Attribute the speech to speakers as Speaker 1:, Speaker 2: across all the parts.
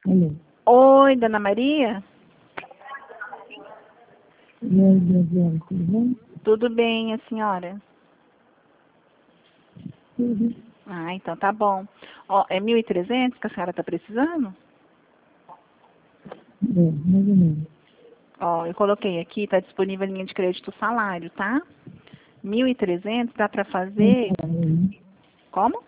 Speaker 1: Alô.
Speaker 2: Oi, Dona Maria?
Speaker 1: Oi, Gabriela, tudo bem?
Speaker 2: Tudo bem, a senhora?
Speaker 1: Tudo.
Speaker 2: Ah, então tá bom. Ó, é 1.300 que a senhora tá precisando?
Speaker 1: Mais ou menos.
Speaker 2: Ó, eu coloquei aqui, tá disponível a linha de crédito salário, tá? 1.300 dá pra
Speaker 1: Um
Speaker 2: fazer...
Speaker 1: salário, né?
Speaker 2: Como?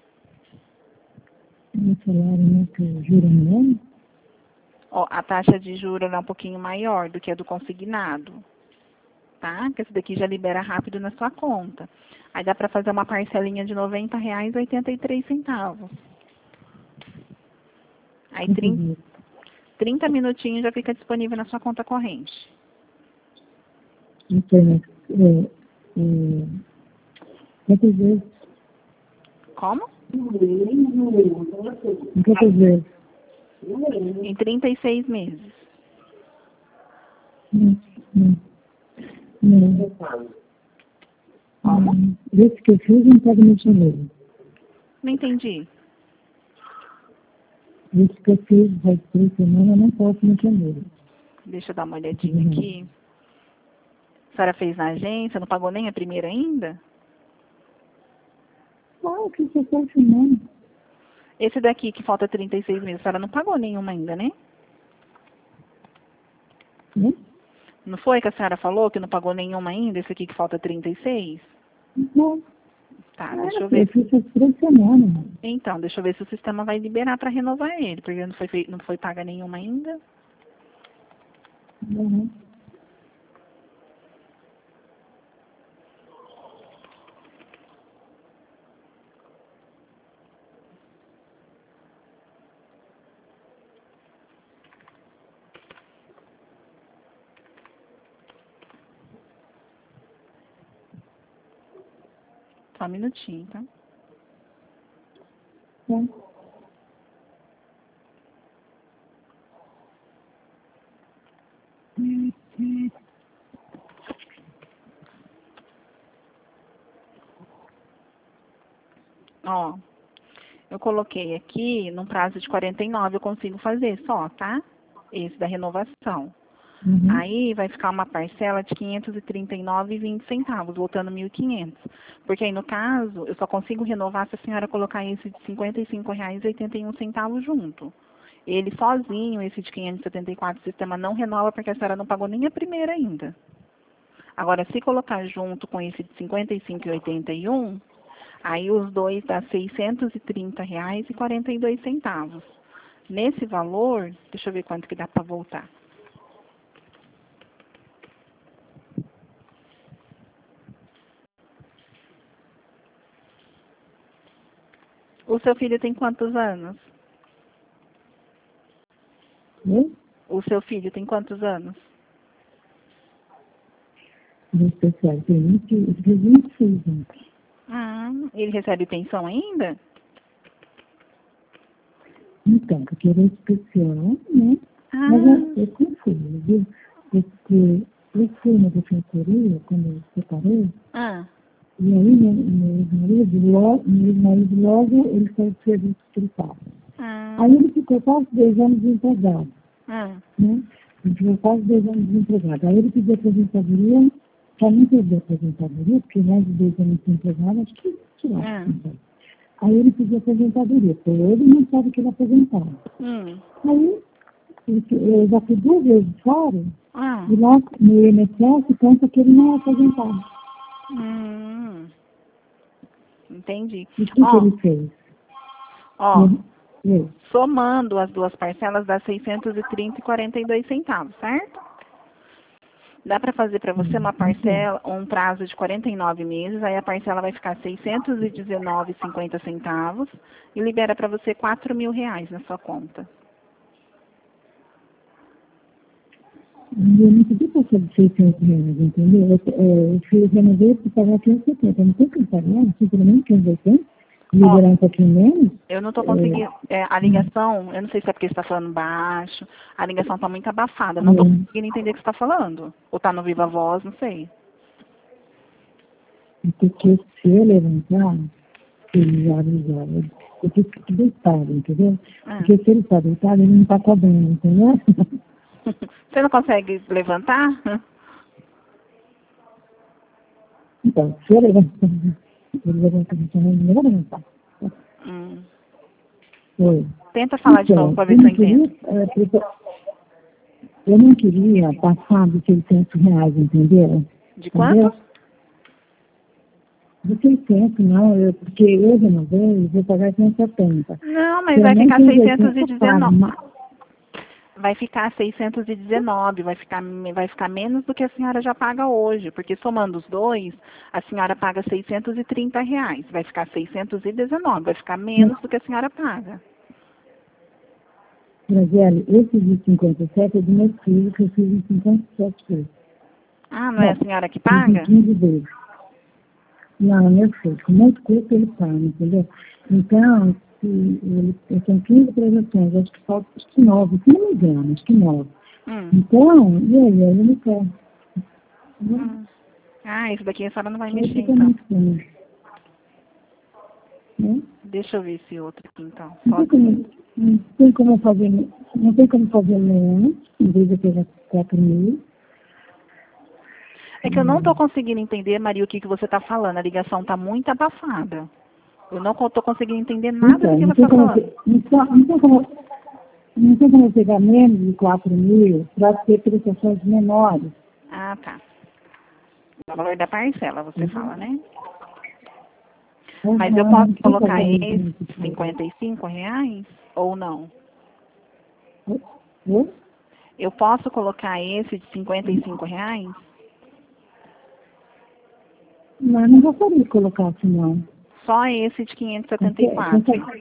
Speaker 1: Um salário, né, que eu juro mesmo.
Speaker 2: Ó, a taxa de juros é um pouquinho maior do que a do consignado, tá? Que esse daqui já libera rápido na sua conta. Aí dá pra fazer uma parcelinha de R$ 90,83. Aí
Speaker 1: Quantos dias?
Speaker 2: 30 minutinhos já fica disponível na sua conta corrente.
Speaker 1: Internet. Quantas vezes?
Speaker 2: Como?
Speaker 1: Quantas vezes?
Speaker 2: Em 36 meses.
Speaker 1: Não. Não.
Speaker 2: Como?
Speaker 1: Esse que eu fiz não pode mexer nele.
Speaker 2: Não entendi.
Speaker 1: Esse que eu fiz faz 3 semanas, eu não posso mexer nele.
Speaker 2: Deixa eu dar uma olhadinha aqui. A senhora fez na agência, não pagou nem a primeira ainda?
Speaker 1: O que você está filmando?
Speaker 2: Esse daqui que falta 36 meses, a senhora não pagou nenhuma ainda, né?
Speaker 1: Né?
Speaker 2: Não foi que a senhora falou que não pagou nenhuma ainda, esse aqui que falta 36?
Speaker 1: Não.
Speaker 2: Tá, deixa eu
Speaker 1: Eu
Speaker 2: ver.
Speaker 1: fiz faz 3 semanas.
Speaker 2: Então, deixa eu ver se o sistema vai liberar para renovar ele, porque não foi paga nenhuma ainda.
Speaker 1: Uhum.
Speaker 2: Só um minutinho, tá?
Speaker 1: Tá.
Speaker 2: Ó, eu coloquei aqui, num prazo de 49, eu consigo fazer só, tá? Esse da renovação.
Speaker 1: Uhum.
Speaker 2: Aí vai ficar uma parcela de R$ 539,20, voltando 1.500. Porque aí, no caso, eu só consigo renovar se a senhora colocar esse de R$ 55,81 junto. Ele sozinho, esse de 574, o sistema não renova porque a senhora não pagou nem a primeira ainda. Agora, se colocar junto com esse de R$ 55,81, aí os dois dá R$ 630,42. Nesse valor, deixa eu ver quanto que dá para voltar. O seu filho tem quantos anos?
Speaker 1: Oi?
Speaker 2: O seu filho tem quantos anos?
Speaker 1: Do pessoal, tem 26 anos.
Speaker 2: Ah, ele recebe pensão ainda?
Speaker 1: Então, porque era especial, né? Mas
Speaker 2: Ah,
Speaker 1: eu confuso, viu? Porque eu fui na defensoria quando eu separei,
Speaker 2: ah,
Speaker 1: e aí meu ex-marido logo ele saiu do serviço que ele estava.
Speaker 2: ah,
Speaker 1: Aí ele ficou quase 2 anos desempregado,
Speaker 2: ah,
Speaker 1: né? Ele ficou quase 2 anos desempregado. Aí ele pediu aposentadoria, para não perder a aposentadoria, porque mais de 2 anos desempregado, acho que tirar.
Speaker 2: ah,
Speaker 1: Aí ele pediu aposentadoria, porque ele não sabe que ele é aposentado.
Speaker 2: hum,
Speaker 1: Aí eu já fui 2 vezes fora,
Speaker 2: ah,
Speaker 1: e lá no INSS conta que ele não é aposentado.
Speaker 2: hum, entendi.
Speaker 1: E o que
Speaker 2: Ó,
Speaker 1: ele fez?
Speaker 2: ó,
Speaker 1: Ele,
Speaker 2: somando as duas parcelas dá 630,42, certo? Dá para fazer para você uma
Speaker 1: então,
Speaker 2: parcela, um prazo de 49 meses, aí a parcela vai ficar 619,50 e libera para você R$ 4.000 na sua conta.
Speaker 1: eu não pedi para ser de 600 reais, entendeu? Eu renovei para pagar 570, eu não tenho que pagar, simplesmente 580,
Speaker 2: Ó,
Speaker 1: liberar um pouquinho menos.
Speaker 2: eu não estou conseguindo, a ligação, eu não sei se é porque você está falando baixo, a ligação está muito abafada, eu não estou conseguindo entender o que você está falando. Ou está no viva voz, não sei.
Speaker 1: Porque se eu levantar, ele já avisava. eu tive que deitado, entendeu?
Speaker 2: Ah.
Speaker 1: Porque se ele está deitado, ele não está cobrando, entendeu?
Speaker 2: Você não consegue levantar?
Speaker 1: Então, se ele levantar, ele vai levantar.
Speaker 2: Hum.
Speaker 1: Foi.
Speaker 2: Tenta falar de novo
Speaker 1: Então,
Speaker 2: para ver se eu entendo.
Speaker 1: Eu não queria passar de R$ 600, entendeu?
Speaker 2: De quanto?
Speaker 1: De 600, não, porque eu renovei e vou pagar 170.
Speaker 2: Não, mas vai ficar 619.
Speaker 1: Pago,
Speaker 2: Vai ficar 619, vai ficar menos do que a senhora já paga hoje, porque somando os dois, a senhora paga R$ 630, vai ficar 619, vai ficar menos do que a senhora paga.
Speaker 1: Graziele, esse de 57 é do meu filho, que eu fiz em 57 vezes.
Speaker 2: Ah, não é a senhora que
Speaker 1: Fiz em
Speaker 2: paga?
Speaker 1: 15 vezes. Não, meu filho, com muito custo ele paga, entendeu? Então, são 15 transações, acho que falta acho que 9, se não me engano, acho que 9. Então, e aí, ele não quer.
Speaker 2: Ah, isso daqui a senhora não vai
Speaker 1: Ele
Speaker 2: mexer,
Speaker 1: fica
Speaker 2: então.
Speaker 1: muito bem, né?
Speaker 2: Deixa eu ver esse outro aqui, então.
Speaker 1: Não tem como fazer nenhum, em vez de pegar 4.000.
Speaker 2: É que eu não estou conseguindo entender, Maria, o que você está falando. A ligação está muito abafada. Eu não estou conseguindo entender nada do que você está falando.
Speaker 1: Não tem como pegar menos de 4.000 para ter prestações menores.
Speaker 2: Ah, tá. O valor da parcela, você fala, né? Mas eu posso colocar esse R$ 55 ou não? Eu posso colocar esse de R$ 55?
Speaker 1: Mas não gostaria de colocar assim, não.
Speaker 2: Só esse de 574.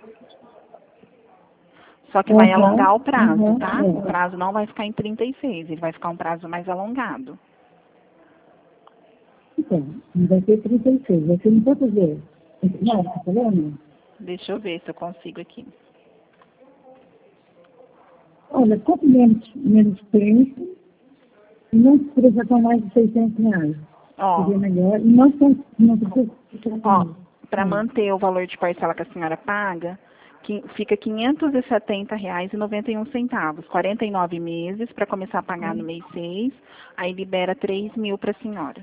Speaker 2: Só que vai alongar o prazo, tá? O prazo não vai ficar em 36, ele vai ficar um prazo mais alongado.
Speaker 1: Então, não vai ter 36, vai ser em quantos vezes? Não, tá falando?
Speaker 2: Deixa eu ver se eu consigo aqui.
Speaker 1: Olha, quanto menos preço, e não precisa com mais de R$ 600. Seria melhor. E não precisa.
Speaker 2: Ó, para manter o valor de parcela que a senhora paga, fica R$ 570,91. 49 meses para começar a pagar no mês 6, aí libera 3.000 para a senhora.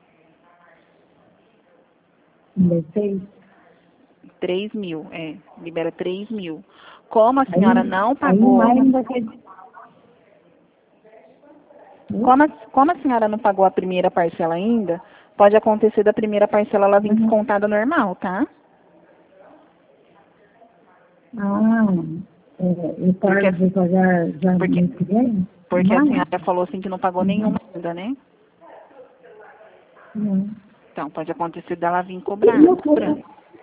Speaker 1: Mês 6?
Speaker 2: 3.000, libera 3.000. Como a senhora não pagou... Como a senhora não pagou a primeira parcela ainda, pode acontecer da primeira parcela ela vir descontada normal, tá?
Speaker 1: Eu vou pagar já no mês que vem?
Speaker 2: Porque a senhora falou assim que não pagou nenhuma ainda, né?
Speaker 1: Não.
Speaker 2: Então, pode acontecer dela vir cobrar, cobrando.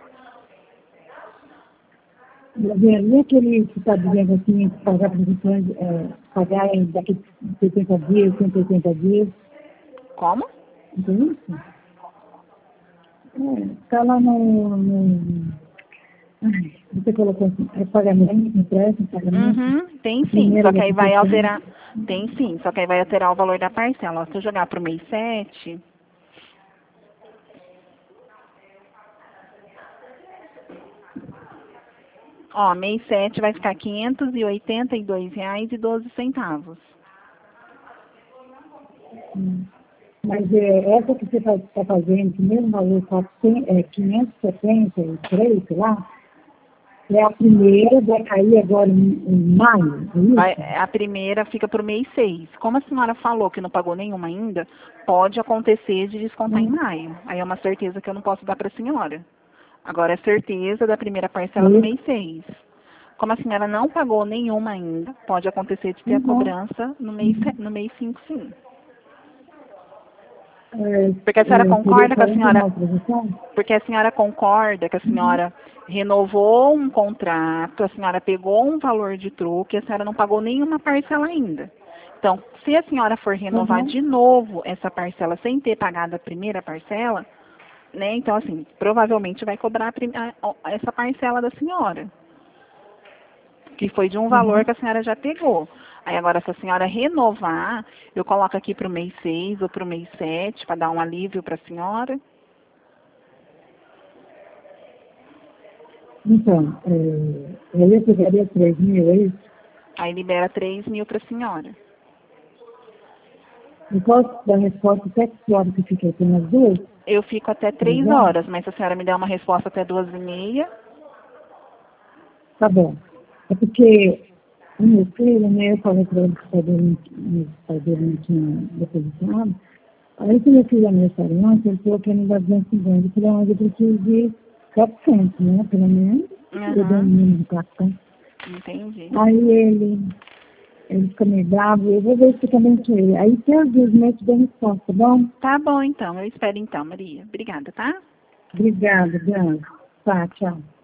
Speaker 1: E aquele que está dizendo assim, pagar produções, pagar daqui 70 dias, 180 dias?
Speaker 2: Como?
Speaker 1: Entendeu isso? Está lá você colocou assim, pagamento, empréstimo, pagamento?
Speaker 2: Tem sim, só que aí vai alterar. Tem sim, só que aí vai alterar o valor da parcela. Ó, se eu jogar para o mês 7... Ó, mês 7 vai ficar R$ 582,12.
Speaker 1: Mas essa que você está fazendo, que mesmo valor 573, sei lá, é a primeira, vai cair agora em maio, é isso?
Speaker 2: A primeira fica para o mês 6. Como a senhora falou que não pagou nenhuma ainda, pode acontecer de descontar em maio. Aí é uma certeza que eu não posso dar para a senhora. Agora é certeza da primeira parcela no mês 6. Como a senhora não pagou nenhuma ainda, pode acontecer de ter a cobrança no mês 5, sim. Porque a senhora concorda com a senhora... Porque a senhora concorda que a senhora renovou um contrato, a senhora pegou um valor de troco e a senhora não pagou nenhuma parcela ainda. Então, se a senhora for renovar de novo essa parcela sem ter pagado a primeira parcela, né? Então, assim, provavelmente vai cobrar essa parcela da senhora, que foi de um valor que a senhora já pegou. Aí agora, se a senhora renovar, eu coloco aqui para o mês 6 ou para o mês 7, para dar um alívio para a senhora.
Speaker 1: Então, eu pegaria 3 mil, é isso?
Speaker 2: Aí libera 3 mil para a senhora.
Speaker 1: E posso dar resposta até que hora que fiquei? Tem as duas?
Speaker 2: Eu fico até 3 horas, mas se a senhora me der uma resposta até 2h30...
Speaker 1: Tá bom. É porque o meu filho, né, eu falei para ele que o pai dele não tinha depositado. Aí que meu filho aniversariante, ele falou que ia me dar 250. Eu falei, mas eu preciso de 400, né, pelo menos. Eu dei um mínimo de 400.
Speaker 2: Entendi.
Speaker 1: Aí ele fica meio bravo, eu vou ver se também com ele. Aí tem os meses de resposta, tá bom?
Speaker 2: Tá bom, então. Eu espero então, Maria. Obrigada, tá?
Speaker 1: Obrigada, Bianca. Tá, tchau.